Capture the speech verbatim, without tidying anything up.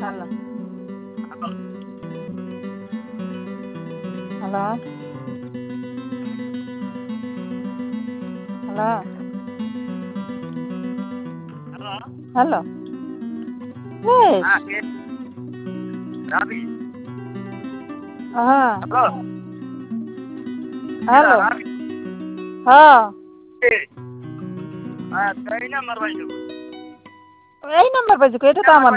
hello hello hello hello hello hello ಹಾ ವೇಶ್ ರಾಬಿ ಹಾ ಹಲೋ ಹಲೋ ರಾಬಿ ಹಾ हाँ कई नंबर भाई जो यही नंबर पर जो कहते तो